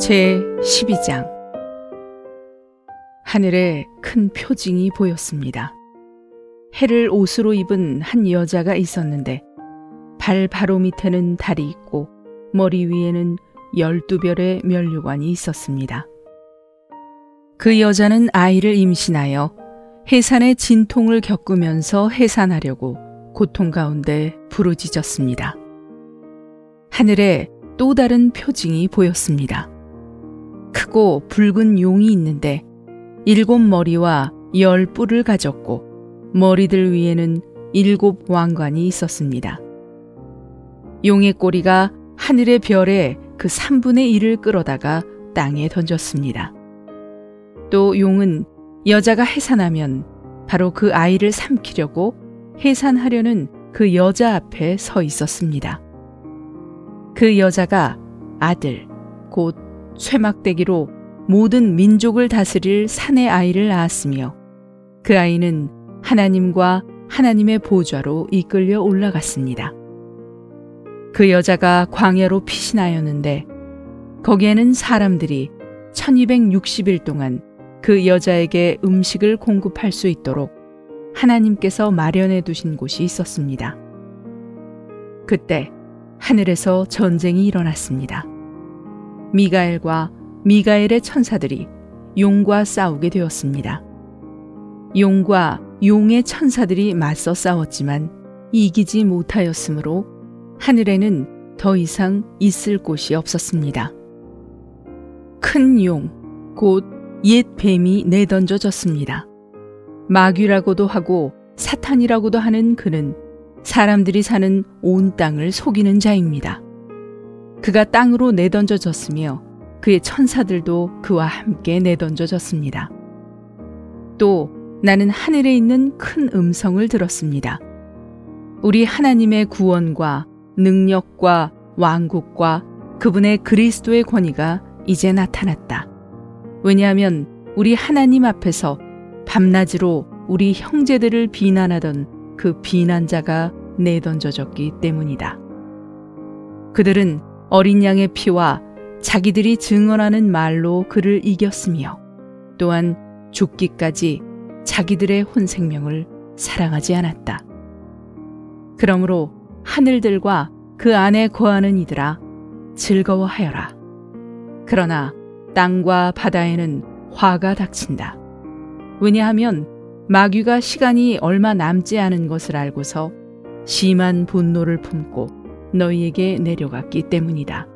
제12장. 하늘에 큰 표징이 보였습니다. 해를 옷으로 입은 한 여자가 있었는데 발 바로 밑에는 달이 있고 머리 위에는 12별의 면류관이 있었습니다. 그 여자는 아이를 임신하여 해산의 진통을 겪으면서 해산하려고 고통 가운데 부르짖었습니다. 하늘에 또 다른 표징이 보였습니다. 크고 붉은 용이 있는데 7머리와 10뿔을 가졌고 머리들 위에는 7 왕관이 있었습니다. 용의 꼬리가 하늘의 별의 그 3분의 1을 끌어다가 땅에 던졌습니다. 또 용은 여자가 해산하면 바로 그 아이를 삼키려고 해산하려는 그 여자 앞에 서 있었습니다. 그 여자가 아들, 곧 쇠막대기로 모든 민족을 다스릴 산의 아이를 낳았으며 그 아이는 하나님과 하나님의 보좌로 이끌려 올라갔습니다. 그 여자가 광야로 피신하였는데 거기에는 사람들이 1260일 동안 그 여자에게 음식을 공급할 수 있도록 하나님께서 마련해 두신 곳이 있었습니다. 그때 하늘에서 전쟁이 일어났습니다. 미가엘과 미가엘의 천사들이 용과 싸우게 되었습니다. 용과 용의 천사들이 맞서 싸웠지만 이기지 못하였으므로 하늘에는 더 이상 있을 곳이 없었습니다. 큰 용, 곧 옛 뱀이 내던져졌습니다. 마귀라고도 하고 사탄이라고도 하는 그는 사람들이 사는 온 땅을 속이는 자입니다. 그가 땅으로 내던져졌으며 그의 천사들도 그와 함께 내던져졌습니다. 또 나는 하늘에 있는 큰 음성을 들었습니다. 우리 하나님의 구원과 능력과 왕국과 그분의 그리스도의 권위가 이제 나타났다. 왜냐하면 우리 하나님 앞에서 밤낮으로 우리 형제들을 비난하던 그 비난자가 내던져졌기 때문이다. 그들은 어린 양의 피와 자기들이 증언하는 말로 그를 이겼으며 또한 죽기까지 자기들의 혼생명을 사랑하지 않았다. 그러므로 하늘들과 그 안에 거하는 이들아 즐거워하여라. 그러나 땅과 바다에는 화가 닥친다. 왜냐하면 마귀가 시간이 얼마 남지 않은 것을 알고서 심한 분노를 품고 너희에게 내려갔기 때문이다.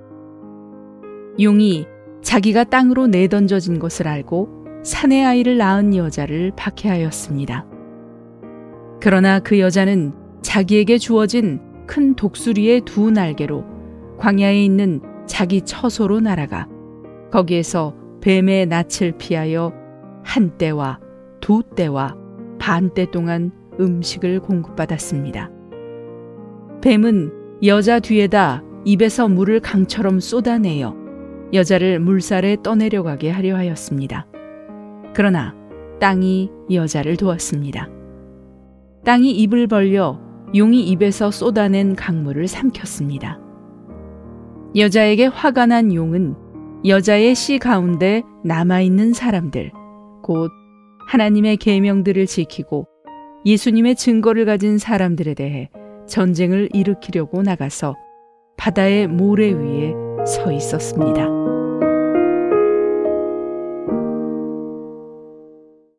용이 자기가 땅으로 내던져진 것을 알고 산의 아이를 낳은 여자를 박해하였습니다. 그러나 그 여자는 자기에게 주어진 큰 독수리의 2 날개로 광야에 있는 자기 처소로 날아가 거기에서 뱀의 낯을 피하여 1때와 2때와 반때 동안 음식을 공급받았습니다. 뱀은 여자 뒤에다 입에서 물을 강처럼 쏟아내어 여자를 물살에 떠내려가게 하려 하였습니다. 그러나 땅이 여자를 도왔습니다. 땅이 입을 벌려 용이 입에서 쏟아낸 강물을 삼켰습니다. 여자에게 화가 난 용은 여자의 씨 가운데 남아있는 사람들, 곧 하나님의 계명들을 지키고 예수님의 증거를 가진 사람들에 대해 전쟁을 일으키려고 나가서 바다의 모래 위에 서 있었습니다.